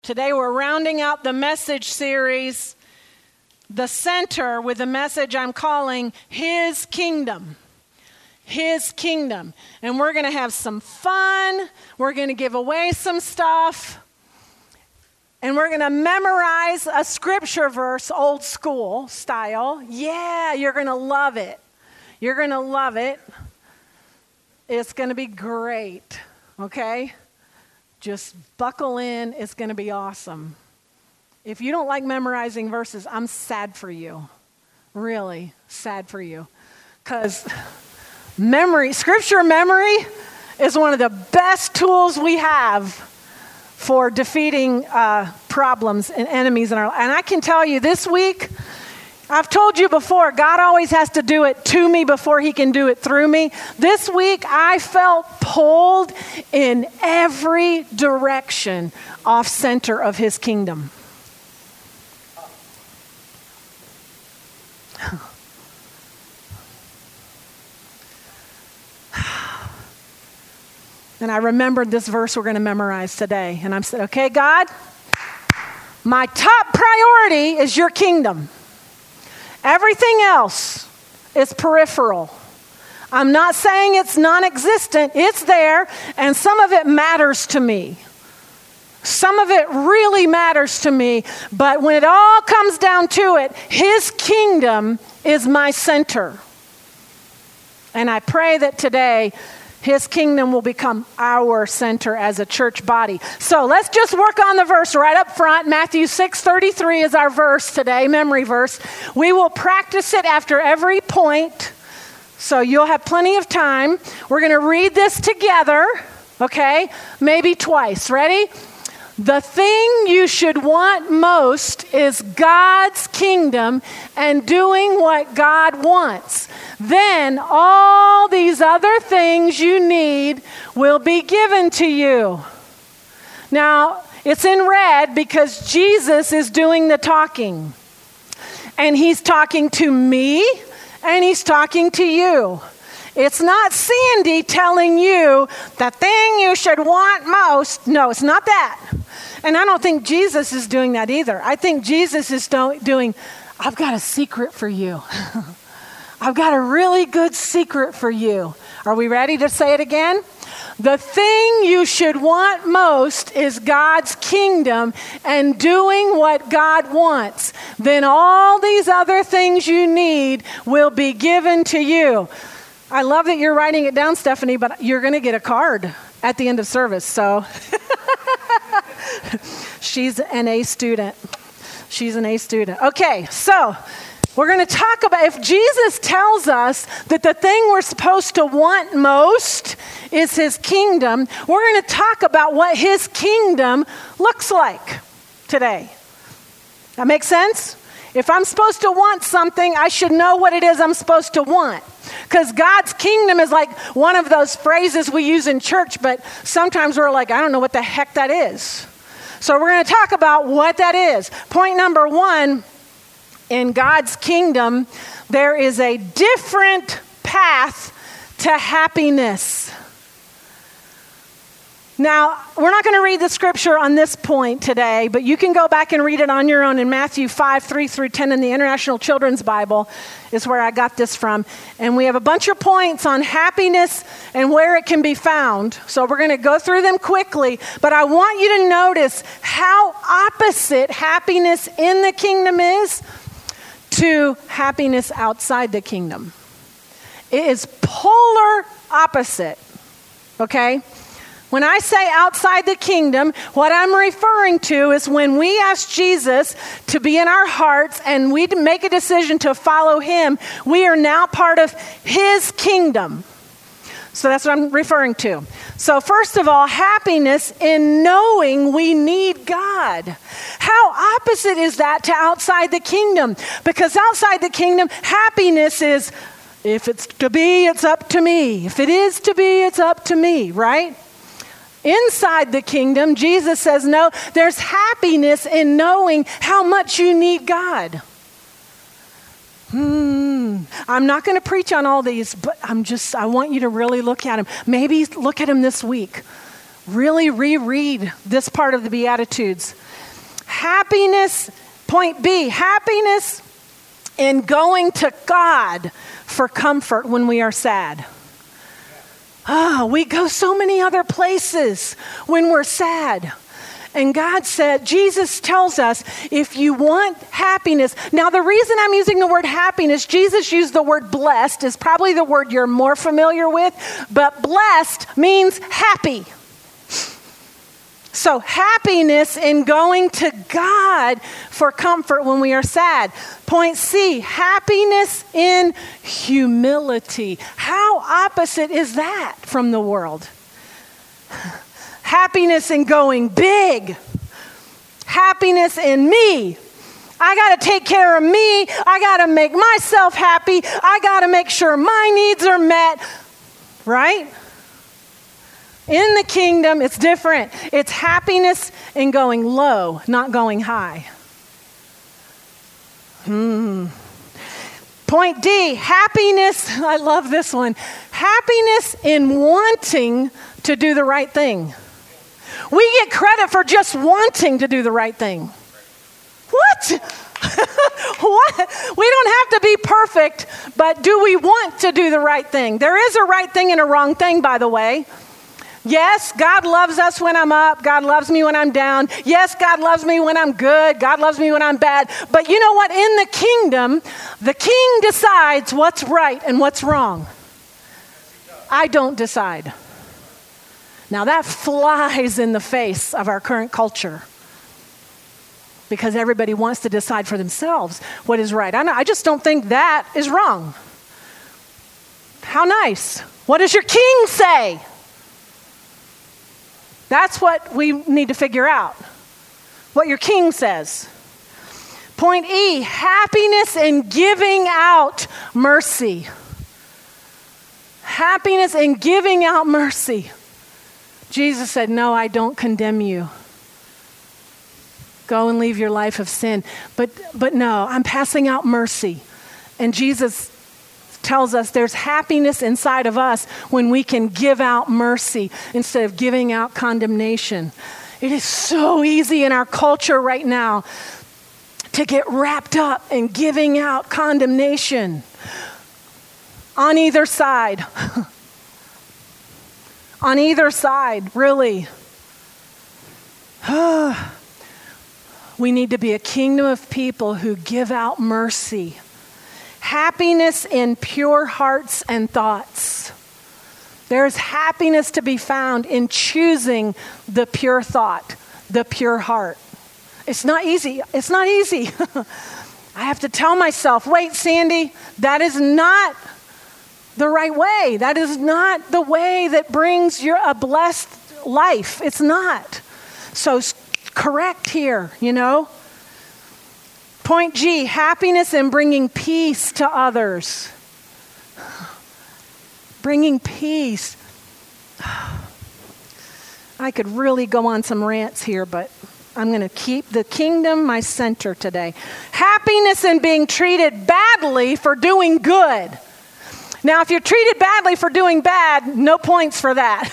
Today we're rounding out the message series, The Center, with a message I'm calling His Kingdom. His Kingdom. And we're going to have some fun. We're going to give away some stuff. And we're going to memorize a scripture verse, old school style. Yeah, you're going to love it. You're going to love it. It's going to be great, okay? Just buckle in. It's going to be awesome. If you don't like memorizing verses, I'm sad for you. Really sad for you. Because scripture memory is one of the best tools we have for defeating problems and enemies in our life. And I can tell you this week, I've told you before, God always has to do it to me before he can do it through me. This week, I felt pulled in every direction off center of his kingdom. And I remembered this verse we're going to memorize today. And I said, okay, God, my top priority is your kingdom. Everything else is peripheral. I'm not saying it's non-existent. It's there, and some of it matters to me. Some of it really matters to me, but when it all comes down to it, his kingdom is my center. And I pray that today, his kingdom will become our center as a church body. So let's just work on the verse right up front. Matthew 6:33 is our verse today, memory verse. We will practice it after every point, so you'll have plenty of time. We're going to read this together, okay? Maybe twice. Ready? The thing you should want most is God's kingdom and doing what God wants. Then all these other things you need will be given to you. Now, it's in red because Jesus is doing the talking. And he's talking to me and he's talking to you. It's not Sandy telling you the thing you should want most. No, it's not that. And I don't think Jesus is doing that either. I think Jesus is doing, I've got a secret for you. I've got a really good secret for you. Are we ready to say it again? The thing you should want most is God's kingdom and doing what God wants. Then all these other things you need will be given to you. I love that you're writing it down, Stephanie, but you're going to get a card at the end of service. So she's an A student. She's an A student. Okay, so we're going to talk about, if Jesus tells us that the thing we're supposed to want most is his kingdom, we're going to talk about what his kingdom looks like today. That makes sense? If I'm supposed to want something, I should know what it is I'm supposed to want. Because God's kingdom is like one of those phrases we use in church, but sometimes we're like, I don't know what the heck that is. So we're going to talk about what that is. Point number one, in God's kingdom, there is a different path to happiness. Now, we're not going to read the scripture on this point today, but you can go back and read it on your own in Matthew 5:3-10 in the International Children's Bible is where I got this from. And we have a bunch of points on happiness and where it can be found. So we're going to go through them quickly, but I want you to notice how opposite happiness in the kingdom is to happiness outside the kingdom. It is polar opposite, okay? When I say outside the kingdom, what I'm referring to is when we ask Jesus to be in our hearts and we make a decision to follow him, we are now part of his kingdom. So that's what I'm referring to. So first of all, happiness in knowing we need God. How opposite is that to outside the kingdom? Because outside the kingdom, happiness is, if it's to be, it's up to me. If it is to be, it's up to me, right? Inside the kingdom, Jesus says, no, there's happiness in knowing how much you need God. I'm not going to preach on all these, but I want you to really look at them. Maybe look at them this week. Really reread this part of the Beatitudes Happiness, point B, happiness in going to God for comfort when we are sad. We go so many other places when we're sad. And God said, Jesus tells us, if you want happiness. Now, the reason I'm using the word happiness, Jesus used the word blessed, is probably the word you're more familiar with, but blessed means happy. So happiness in going to God for comfort when we are sad. Point C, happiness in humility. How opposite is that from the world? Happiness in going big. Happiness in me. I got to take care of me. I got to make myself happy. I got to make sure my needs are met. Right? In the kingdom, it's different. It's happiness in going low, not going high. Point D, happiness. I love this one. Happiness in wanting to do the right thing. We get credit for just wanting to do the right thing. What? What? We don't have to be perfect, but do we want to do the right thing? There is a right thing and a wrong thing, by the way. Yes, God loves us when I'm up. God loves me when I'm down. Yes, God loves me when I'm good. God loves me when I'm bad. But you know what? In the kingdom, the king decides what's right and what's wrong. I don't decide. Now that flies in the face of our current culture because everybody wants to decide for themselves what is right. I just don't think that is wrong. How nice. What does your king say? That's what we need to figure out. What your king says. Point E, happiness in giving out mercy. Happiness in giving out mercy. Jesus said, no, I don't condemn you. Go and leave your life of sin. But no, I'm passing out mercy. And Jesus tells us there's happiness inside of us when we can give out mercy instead of giving out condemnation. It is so easy in our culture right now to get wrapped up in giving out condemnation on either side. On either side, really. We need to be a kingdom of people who give out mercy. Happiness in pure hearts and thoughts. There's happiness to be found in choosing the pure thought, the pure heart. It's not easy. It's not easy. I have to tell myself, wait, Sandy, that is not the right way. That is not the way that brings you a blessed life. It's not. So correct here, you know. Point G, happiness in bringing peace to others. Bringing peace. I could really go on some rants here, but I'm going to keep the kingdom my center today. Happiness in being treated badly for doing good. Now, if you're treated badly for doing bad, no points for that.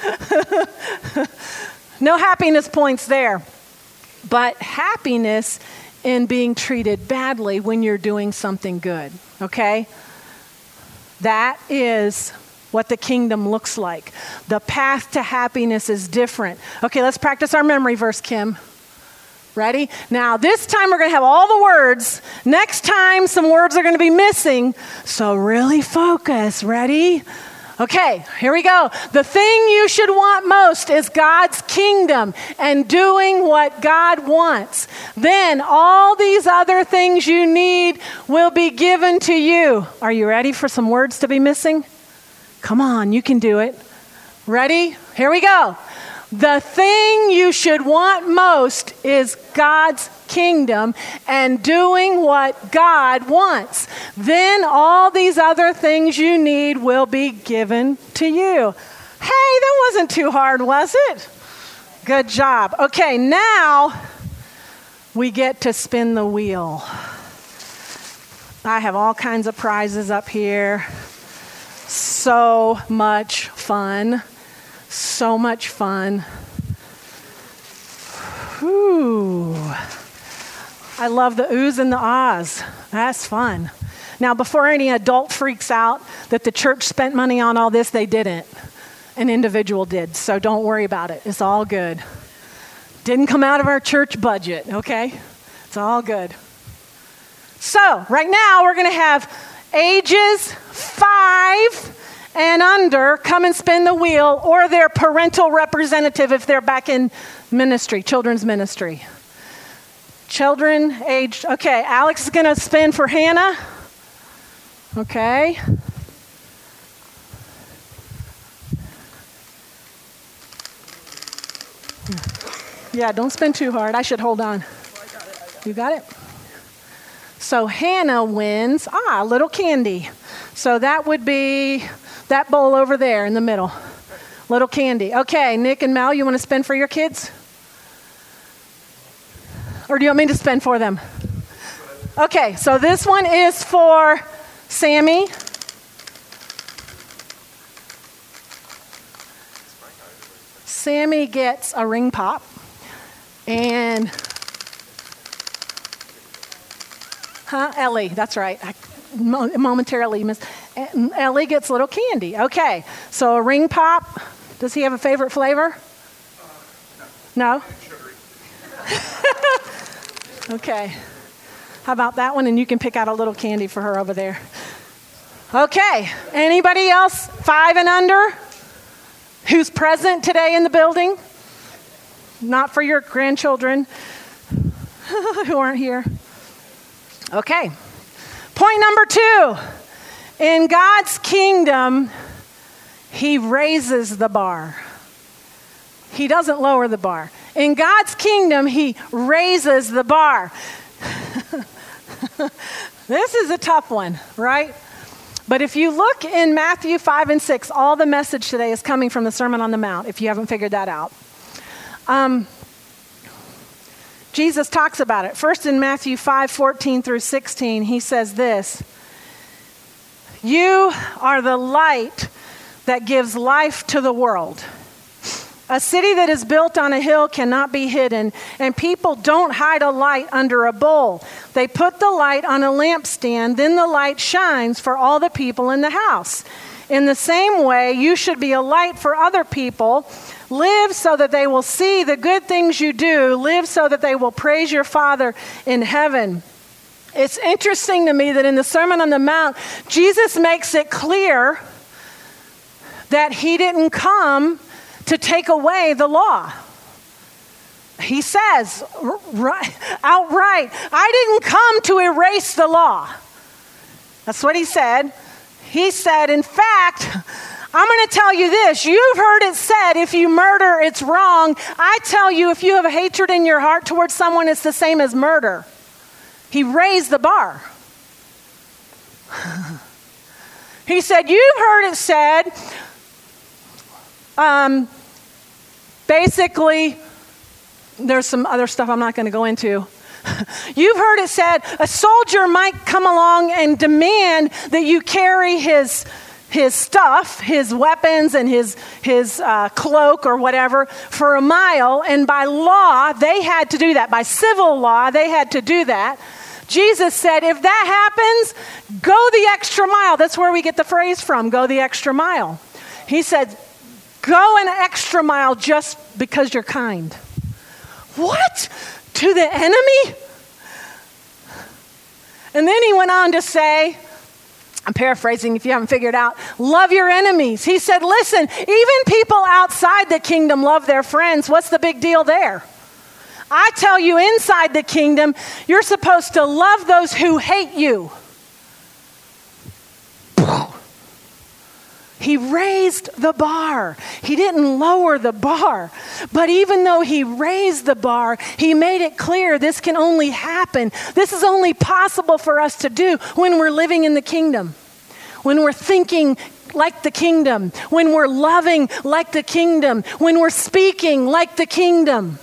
No happiness points there. But happiness in being treated badly when you're doing something good, okay? That is what the kingdom looks like. The path to happiness is different. Okay, let's practice our memory verse, Kim. Ready? Now, this time we're going to have all the words. Next time, some words are going to be missing. So really focus. Ready? Okay, here we go. The thing you should want most is God's kingdom and doing what God wants. Then all these other things you need will be given to you. Are you ready for some words to be missing? Come on, you can do it. Ready? Here we go. The thing you should want most is God's kingdom and doing what God wants. Then all these other things you need will be given to you. Hey, that wasn't too hard, was it? Good job. Okay, now we get to spin the wheel. I have all kinds of prizes up here. So much fun. So much fun. Whew. I love the oohs and the ahs. That's fun. Now, before any adult freaks out that the church spent money on all this, they didn't. An individual did, so don't worry about it. It's all good. Didn't come out of our church budget, okay? It's all good. So, right now, we're going to have ages 5 and under come and spin the wheel, or their parental representative if they're back in ministry, children's ministry. Children aged, okay, Alex is going to spin for Hannah. Okay. Yeah, don't spin too hard. I should hold on. You got it? So Hannah wins, little candy. So that would be that bowl over there in the middle. Little candy. Okay, Nick and Mel, you want to spin for your kids? Or do you want me to spin for them? Okay, so this one is for Sammy. Sammy gets a ring pop. And, Ellie, that's right. I momentarily missed. Ellie gets little candy. Okay, so a ring pop. Does he have a favorite flavor? No? Okay. How about that one? And you can pick out a little candy for her over there. Okay. Anybody else 5 and under who's present today in the building? Not for your grandchildren who aren't here. Okay. Point number 2. In God's kingdom, he raises the bar. He doesn't lower the bar. In God's kingdom, he raises the bar. This is a tough one, right? But if you look in Matthew 5 and 6, all the message today is coming from the Sermon on the Mount, if you haven't figured that out. Jesus talks about it. First in Matthew 5:14 through 16, he says this: "You are the light that gives life to the world. A city that is built on a hill cannot be hidden, and people don't hide a light under a bowl. They put the light on a lampstand, then the light shines for all the people in the house. In the same way, you should be a light for other people. Live so that they will see the good things you do. Live so that they will praise your Father in heaven." It's interesting to me that in the Sermon on the Mount, Jesus makes it clear that he didn't come to take away the law. He says outright, "I didn't come to erase the law." That's what he said. He said, in fact, I'm going to tell you this. You've heard it said, if you murder, it's wrong. I tell you, if you have a hatred in your heart towards someone, it's the same as murder. He raised the bar. He said, you've heard it said, basically, there's some other stuff I'm not going to go into. You've heard it said, a soldier might come along and demand that you carry his stuff, his weapons and his cloak or whatever for a mile. And by law, they had to do that. By civil law, they had to do that. Jesus said, if that happens, go the extra mile. That's where we get the phrase from, go the extra mile. He said, go an extra mile just because you're kind. What? To the enemy? And then he went on to say, I'm paraphrasing if you haven't figured out, love your enemies. He said, listen, even people outside the kingdom love their friends. What's the big deal there? I tell you, inside the kingdom, you're supposed to love those who hate you. He raised the bar. He didn't lower the bar. But even though he raised the bar, he made it clear this can only happen. This is only possible for us to do when we're living in the kingdom, when we're thinking like the kingdom, when we're loving like the kingdom, when we're speaking like the kingdom.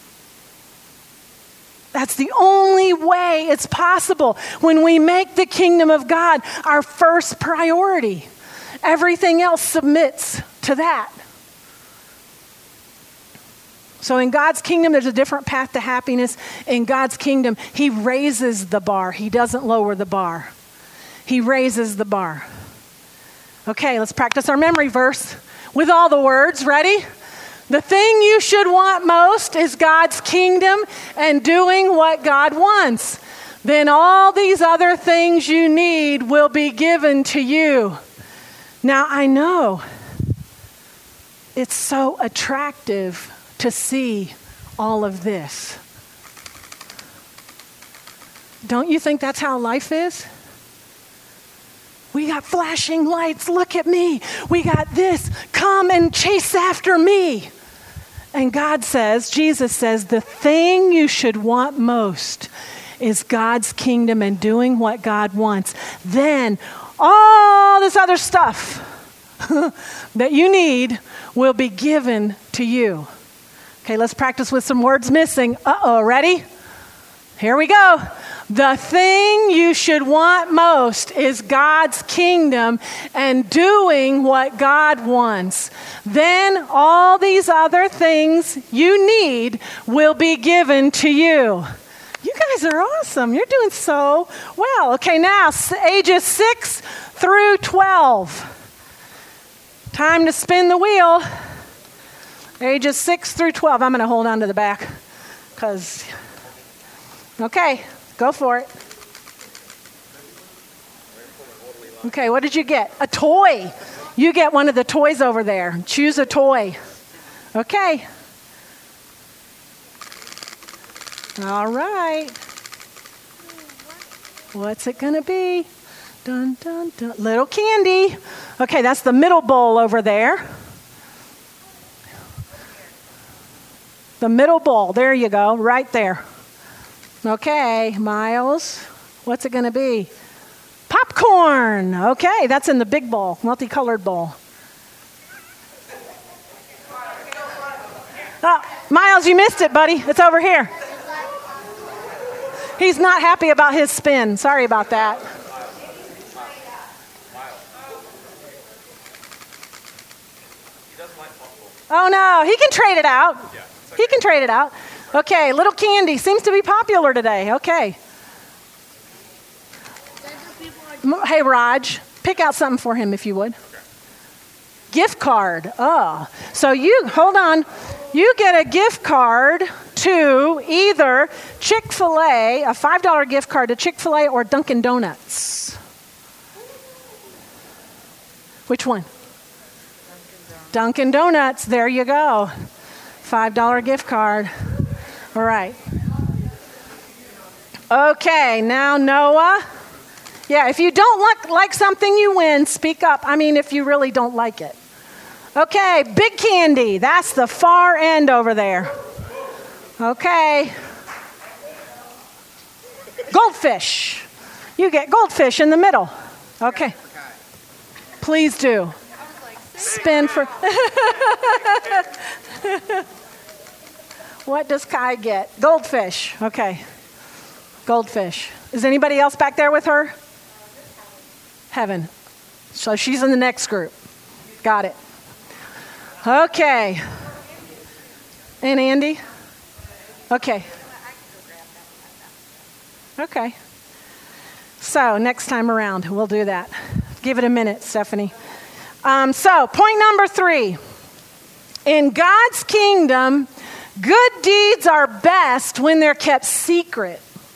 That's the only way it's possible when we make the kingdom of God our first priority. Everything else submits to that. So in God's kingdom, there's a different path to happiness. In God's kingdom, he raises the bar. He doesn't lower the bar. He raises the bar. Okay, let's practice our memory verse with all the words. Ready? The thing you should want most is God's kingdom and doing what God wants. Then all these other things you need will be given to you. Now, I know it's so attractive to see all of this. Don't you think that's how life is? We got flashing lights. Look at me. We got this. Come and chase after me. And God says, Jesus says, the thing you should want most is God's kingdom and doing what God wants. Then all this other stuff that you need will be given to you. Okay, let's practice with some words missing. Ready? Here we go. The thing you should want most is God's kingdom and doing what God wants. Then all these other things you need will be given to you. You guys are awesome. You're doing so well. Okay, now ages 6 through 12. Time to spin the wheel. Ages 6 through 12. I'm going to hold on to the back because, okay, go for it. Okay, what did you get? A toy. You get one of the toys over there. Choose a toy. Okay. All right. What's it going to be? Dun, dun, dun. Little candy. Okay, that's the middle bowl over there. The middle bowl. There you go. Right there. Okay, Miles. What's it going to be? Popcorn. Okay, that's in the big bowl, multicolored bowl. Oh, Miles, you missed it, buddy. It's over here. He's not happy about his spin. Sorry about that. Oh, no. He can trade it out. He can trade it out. Okay, little candy seems to be popular today. Okay. Hey, Raj, pick out something for him if you would. Gift card. Oh, so hold on. You get a gift card to either Chick-fil-A, a $5 gift card to Chick-fil-A or Dunkin' Donuts. Which one? Dunkin' Donuts. There you go. $5 gift card. All right. Okay, now Noah. Yeah, if you don't like something, you win. Speak up. I mean, if you really don't like it. Okay, big candy. That's the far end over there. Okay. Goldfish. You get goldfish in the middle. Okay. Please do. Spin for... What does Kai get? Goldfish. Okay. Goldfish. Is anybody else back there with her? Heaven. So she's in the next group. Got it. Okay. And Andy? Okay. Okay. So next time around, we'll do that. Give it a minute, Stephanie. So point number 3. In God's kingdom, good deeds are best when they're kept secret.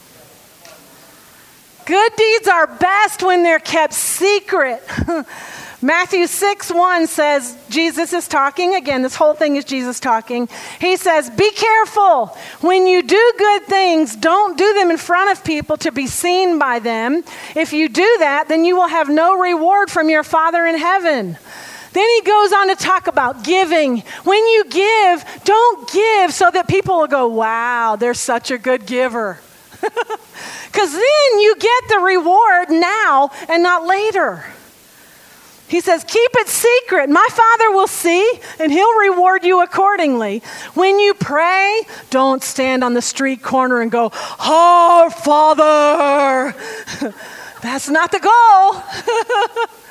Good deeds are best when they're kept secret. Matthew 6:1 says, Jesus is talking. Again, this whole thing is Jesus talking. He says, be careful. When you do good things, don't do them in front of people to be seen by them. If you do that, then you will have no reward from your Father in heaven. Then he goes on to talk about giving. When you give, don't give so that people will go, wow, they're such a good giver. Because then you get the reward now and not later. He says, keep it secret. My Father will see, and he'll reward you accordingly. When you pray, don't stand on the street corner and go, Our Father. That's not the goal.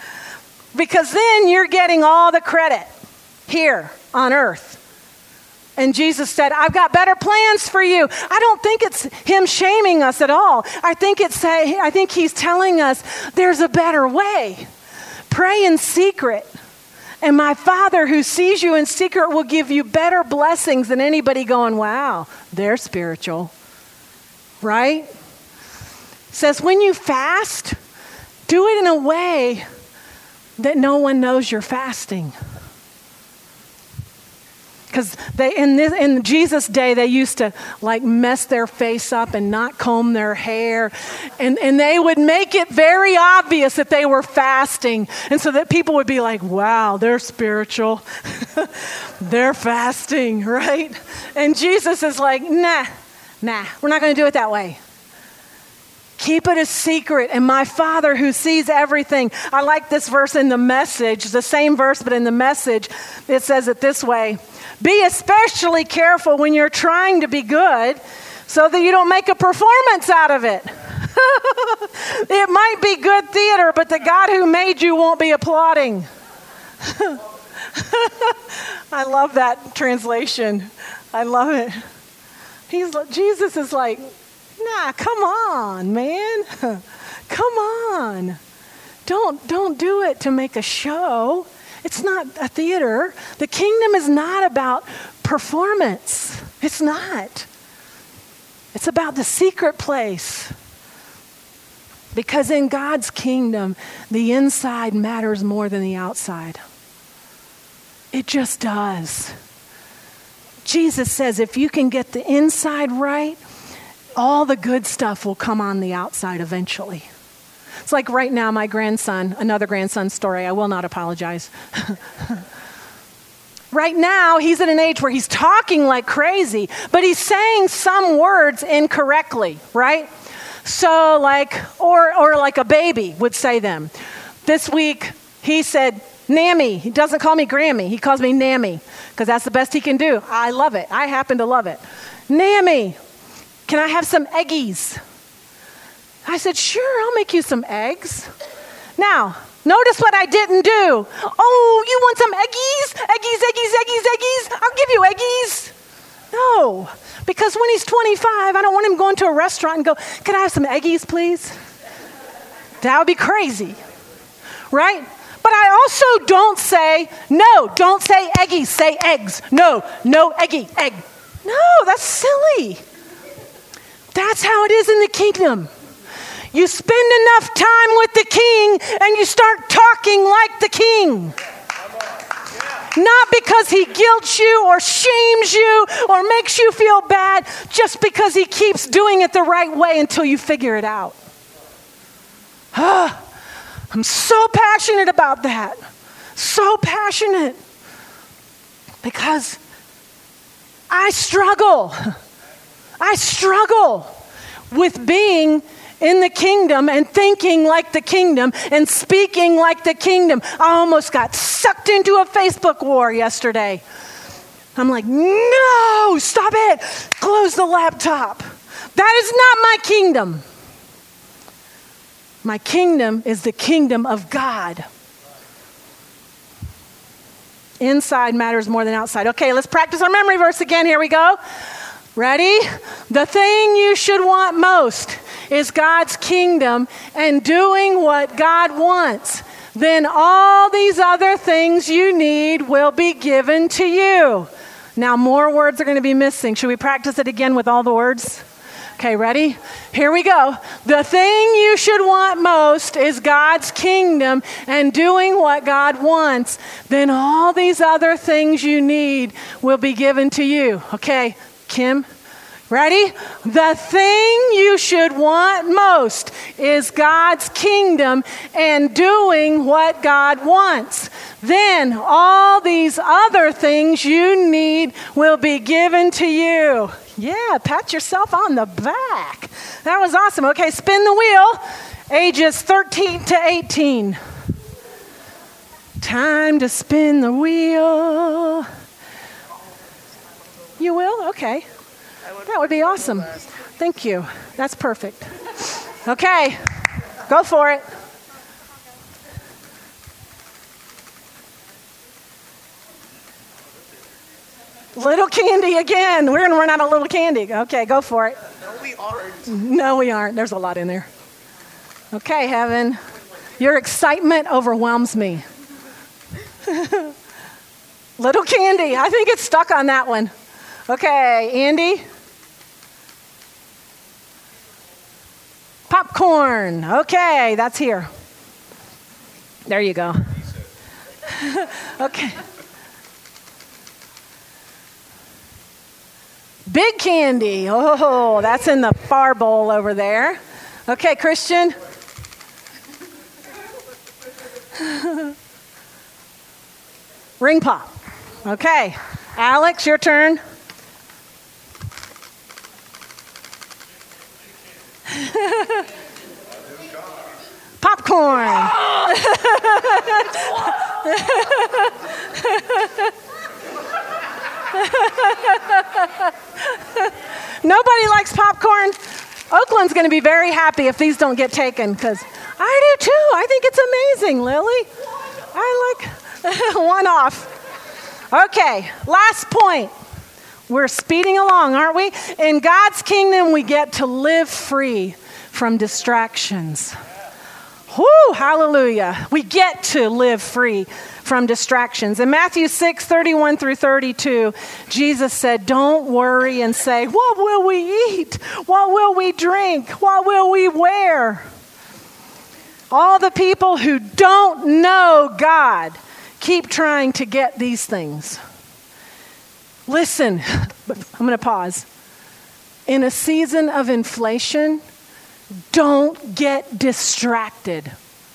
Because then you're getting all the credit here on earth. And Jesus said, I've got better plans for you. I don't think it's him shaming us at all. I think he's telling us there's a better way. Pray in secret. And my Father who sees you in secret will give you better blessings than anybody going, wow, they're spiritual. Right? Says when you fast, do it in a way that no one knows you're fasting. Because in Jesus' day, they used to like mess their face up and not comb their hair. And they would make it very obvious that they were fasting. And so that people would be like, wow, they're spiritual. They're fasting, right? And Jesus is like, nah, we're not going to do it that way. Keep it a secret, and my Father who sees everything. I like this verse in the Message, the same verse, but in the Message, it says it this way. Be especially careful when you're trying to be good so that you don't make a performance out of it. It might be good theater, but the God who made you won't be applauding. I love that translation. I love it. Jesus is like, nah, come on, man. Come on. Don't do it to make a show. It's not a theater. The kingdom is not about performance. It's not. It's about the secret place. Because in God's kingdom, the inside matters more than the outside. It just does. Jesus says if you can get the inside right, all the good stuff will come on the outside eventually. It's like right now, my grandson, another grandson story. I will not apologize. Right now, he's at an age where he's talking like crazy, but he's saying some words incorrectly, right? So or like a baby would say them. This week, he said, Nammy. He doesn't call me Grammy. He calls me Nammy because that's the best he can do. I love it. I happen to love it. Nammy, can I have some eggies? I said, sure, I'll make you some eggs. Now, notice what I didn't do. Oh, you want some eggies? Eggies. I'll give you eggies. No, because when he's 25, I don't want him going to a restaurant and go, can I have some eggies, please? That would be crazy, right? But I also don't say eggies, say eggs. No, eggy, egg. No, that's silly. That's how it is in the kingdom. You spend enough time with the king and you start talking like the king. Not because he guilts you or shames you or makes you feel bad, just because he keeps doing it the right way until you figure it out. I'm so passionate about that. So passionate. Because I struggle with being in the kingdom and thinking like the kingdom and speaking like the kingdom. I almost got sucked into a Facebook war yesterday. I'm like, no, stop it. Close the laptop. That is not my kingdom. My kingdom is the kingdom of God. Inside matters more than outside. Okay, let's practice our memory verse again. Here we go. Ready? The thing you should want most is God's kingdom and doing what God wants. Then all these other things you need will be given to you. Now more words are going to be missing. Should we practice it again with all the words? Okay, ready? Here we go. The thing you should want most is God's kingdom and doing what God wants. Then all these other things you need will be given to you. Okay, Kim, ready? The thing you should want most is God's kingdom and doing what God wants. Then all these other things you need will be given to you. Yeah, pat yourself on the back. That was awesome. Okay, spin the wheel. Ages 13 to 18. Time to spin the wheel. You will? Okay. That would be awesome. Thank you. That's perfect. Okay, go for it. Little candy again. We're going to run out of little candy. Okay, go for it. No, we aren't. No, we aren't. There's a lot in there. Okay, Heaven. Your excitement overwhelms me. Little candy. I think it's stuck on that one. Okay, Andy. Popcorn. Okay, that's here. There you go. Okay. Big candy. Oh, that's in the far bowl over there. Okay, Christian. Ring pop. Okay. Alex, your turn. Popcorn. Nobody likes popcorn. Oakland's going to be very happy if these don't get taken, because I do too. I think it's amazing, Lily. I like one off. Okay, last point. We're speeding along, aren't we? In God's kingdom, we get to live free from distractions. Whoo, hallelujah. We get to live free from distractions. In Matthew 6:31 through 32, Jesus said, don't worry and say, what will we eat? What will we drink? What will we wear? All the people who don't know God keep trying to get these things. Listen, I'm going to pause. In a season of inflation, don't get distracted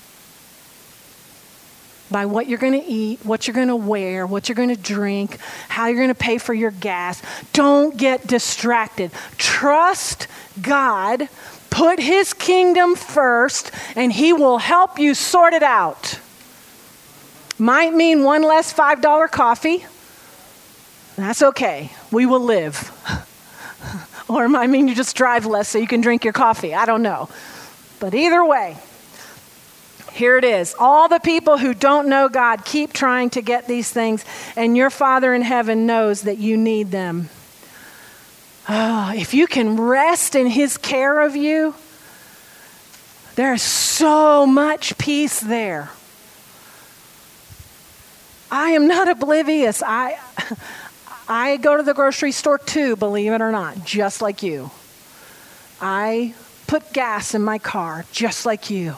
by what you're going to eat, what you're going to wear, what you're going to drink, how you're going to pay for your gas. Don't get distracted. Trust God. Put his kingdom first, and he will help you sort it out. Might mean one less $5 coffee. That's okay. We will live. Or it might mean you just drive less so you can drink your coffee. I don't know. But either way, here it is. All the people who don't know God keep trying to get these things, and your Father in heaven knows that you need them. Oh, if you can rest in his care of you, there's so much peace there. I am not oblivious. I go to the grocery store too, believe it or not, just like you. I put gas in my car just like you.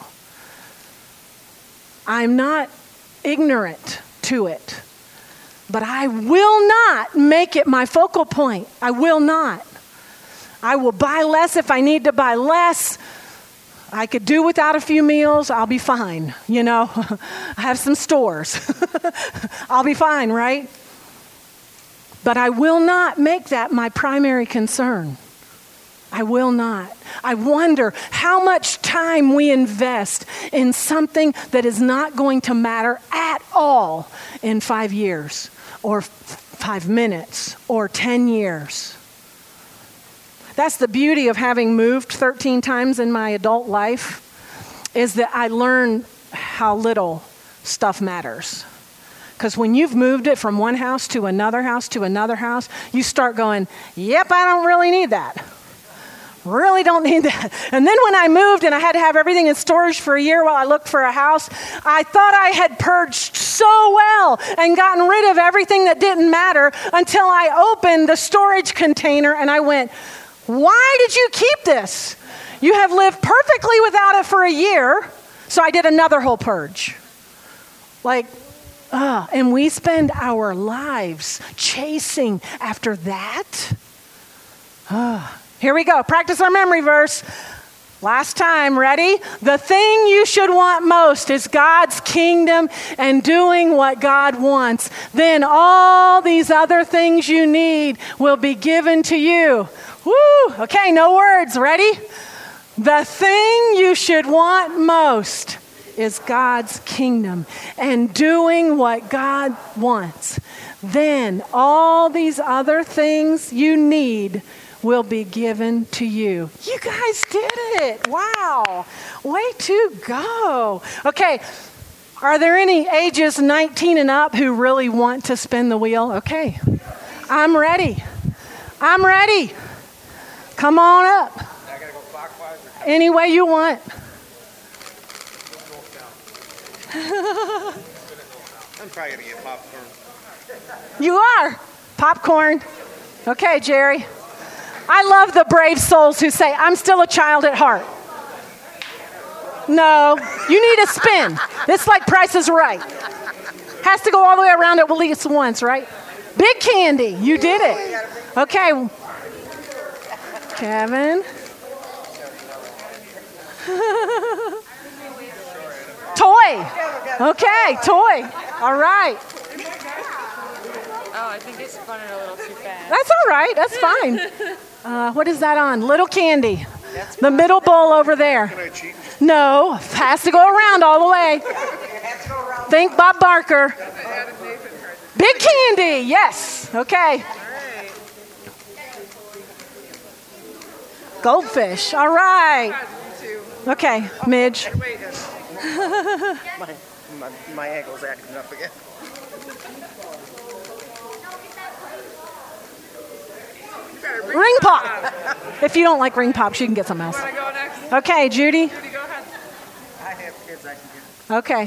I'm not ignorant to it, but I will not make it my focal point. I will not. I will buy less if I need to buy less. I could do without a few meals. I'll be fine. You know, I have some stores. I'll be fine, right? But I will not make that my primary concern. I will not. I wonder how much time we invest in something that is not going to matter at all in 5 years or 5 minutes or 10 years. That's the beauty of having moved 13 times in my adult life, is that I learn how little stuff matters. Because when you've moved it from one house to another house to another house, you start going, yep, I don't really need that. Really don't need that. And then when I moved and I had to have everything in storage for a year while I looked for a house, I thought I had purged so well and gotten rid of everything that didn't matter until I opened the storage container and I went, why did you keep this? You have lived perfectly without it for a year. So I did another whole purge. And we spend our lives chasing after that. Here we go. Practice our memory verse. Last time, ready? The thing you should want most is God's kingdom and doing what God wants. Then all these other things you need will be given to you. Woo! Okay, no words. Ready? The thing you should want most is God's kingdom and doing what God wants. Then all these other things you need will be given to you. You guys did it. Wow. Way to go. Okay. Are there any ages 19 and up who really want to spin the wheel? Okay. I'm ready. I'm ready. Come on up. I gotta go clockwise or Any way you want. I'm probably gonna get popcorn. You are. Popcorn. Okay, Jerry. I love the brave souls who say, I'm still a child at heart. No, you need a spin. It's like Price is Right. Has to go all the way around at least once, right? Big Candy, you did it. Okay. Kevin. Toy. Okay, toy. All right. Oh, I think it's running a little too fast. That's all right. That's fine. What is that on? Little Candy. The middle bowl over there. Can I cheat? No, has to go around all the way. Think Bob Barker. Big Candy. Yes. Okay. Goldfish. All right. Okay, Midge. My ankle's acting up again. Ring pop. If you don't like ring pops, you can get something else. Want to go next? Okay, Judy. Judy, go ahead. I have kids I can get. Okay.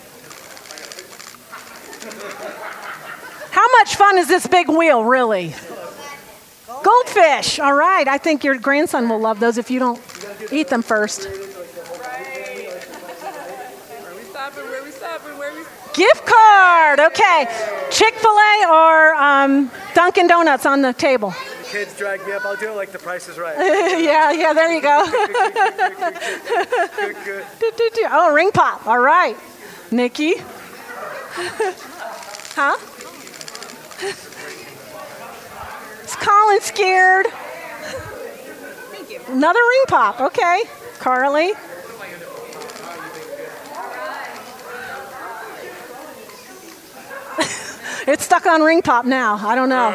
How much fun is this big wheel, really? Goldfish. All right. I think your grandson will love those if you don't eat them first. Where we stopping? Where we stopping? Where we? Gift card. Okay. Chick-fil-A or Dunkin' Donuts on the table. Kids drag me up. I'll do it like the Price is Right. Yeah, there you go. Good. Oh, ring pop. All right. Nikki. Huh? Is Colin scared? Thank you. Another ring pop. Okay. Carly. It's stuck on ring pop now. I don't know.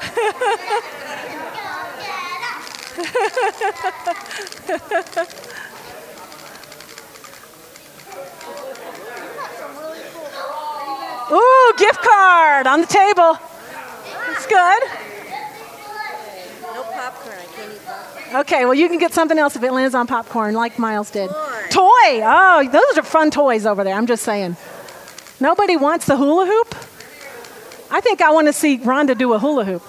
Ooh, gift card on the table. That's good. No popcorn. I can't eat popcorn. Okay, well, you can get something else if it lands on popcorn, like Miles did. Toy. Oh, those are fun toys over there. I'm just saying. Nobody wants the hula hoop? I think I want to see Rhonda do a hula hoop.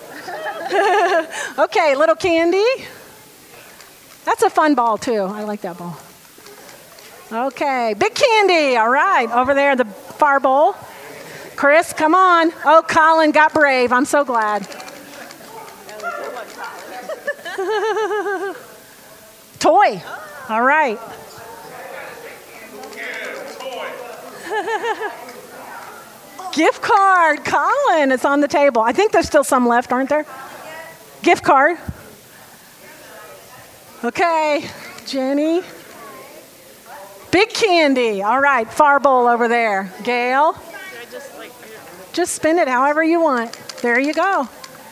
Okay, little candy. That's a fun ball, too. I like that ball. Okay, big candy. All right, over there, the far bowl. Chris, come on. Oh, Colin got brave. I'm so glad. Toy. All right. Gift card. Colin, it's on the table. I think there's still some left, aren't there? Gift card. Okay, Jenny. Big candy. All right, far bowl over there. Gail. Just spin it however you want. There you go.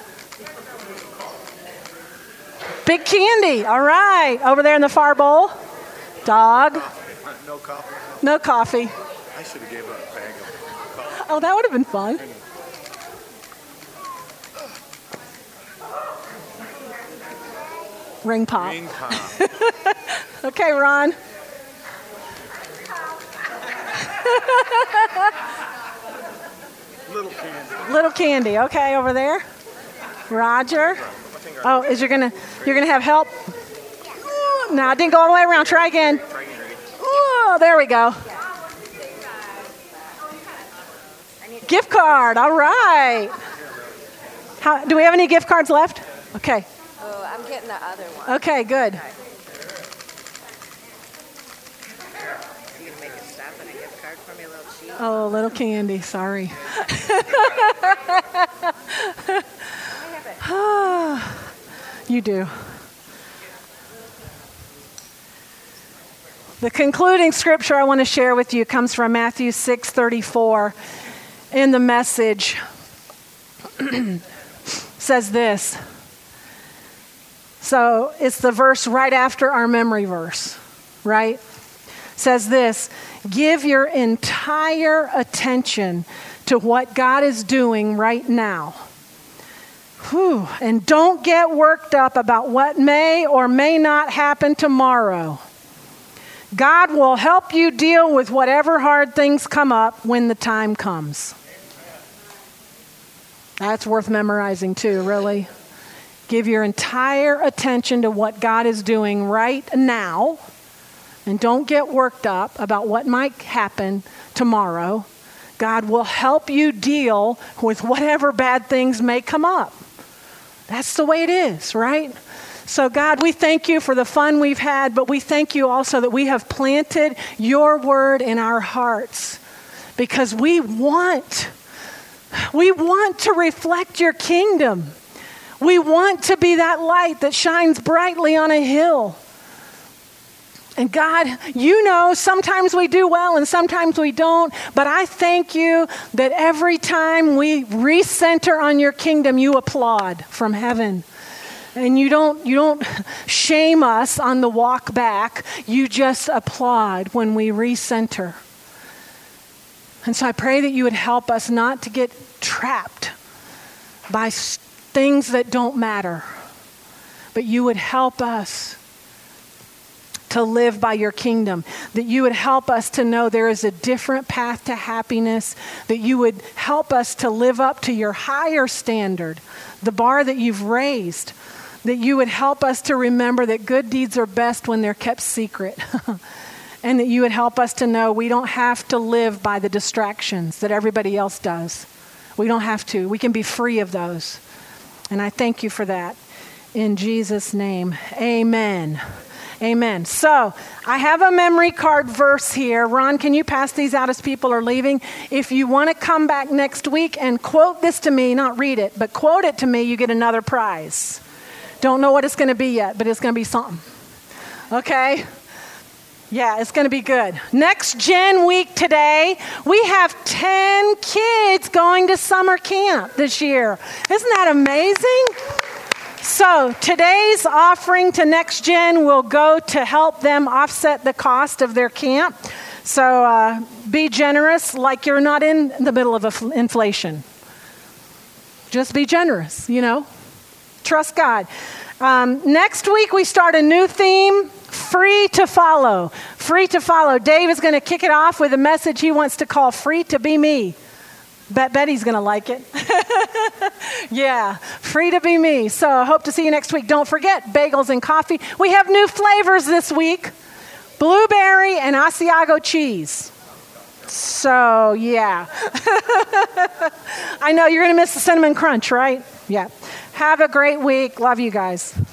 Big candy. All right, over there in the far bowl. Dog. No coffee. No coffee. I should have gave her a bag of coffee. Oh, that would have been fun. Ring pop. Ring pop. Okay, Ron. Little candy. Little candy. Okay, over there. Roger. Oh, you're gonna have help? No, it didn't go all the way around. Try again. Oh, there we go. Gift card. All right. Do we have any gift cards left? Okay. Oh, I'm getting the other one. Okay, good. You can make a stop and a gift card for me, a little cheap. Oh, little candy. Sorry. You do. The concluding scripture I want to share with you comes from Matthew 6:34 in the Message. Says this. So it's the verse right after our memory verse, right? Says this, give your entire attention to what God is doing right now. Whew. And don't get worked up about what may or may not happen tomorrow. God will help you deal with whatever hard things come up when the time comes. That's worth memorizing too, really. Give your entire attention to what God is doing right now. And don't get worked up about what might happen tomorrow. God will help you deal with whatever bad things may come up. That's the way it is, right? So God, we thank you for the fun we've had, but we thank you also that we have planted your word in our hearts because we want to reflect your kingdom. We want to be that light that shines brightly on a hill. And God, you know, sometimes we do well and sometimes we don't, but I thank you that every time we recenter on your kingdom, you applaud from heaven. And you don't shame us on the walk back. You just applaud when we recenter. And so I pray that you would help us not to get trapped by things that don't matter, but you would help us to live by your kingdom, that you would help us to know there is a different path to happiness, that you would help us to live up to your higher standard, the bar that you've raised, that you would help us to remember that good deeds are best when they're kept secret, and that you would help us to know we don't have to live by the distractions that everybody else does. We don't have to. We can be free of those. And I thank you for that. In Jesus' name, amen. Amen. So I have a memory card verse here. Ron, can you pass these out as people are leaving? If you want to come back next week and quote this to me, not read it, but quote it to me, you get another prize. Don't know what it's going to be yet, but it's going to be something. Okay? Yeah, it's going to be good. Next Gen Week today, we have 10 kids going to summer camp this year. Isn't that amazing? So today's offering to Next Gen will go to help them offset the cost of their camp. So be generous like you're not in the middle of inflation. Just be generous, you know. Trust God. Next week we start a new theme, free to follow. Free to follow. Dave is going to kick it off with a message he wants to call Free to Be Me. Betty's going to like it. Yeah, free to be me. So I hope to see you next week. Don't forget, bagels and coffee. We have new flavors this week. Blueberry and Asiago cheese. So, yeah. I know you're going to miss the cinnamon crunch, right? Yeah. Have a great week. Love you guys.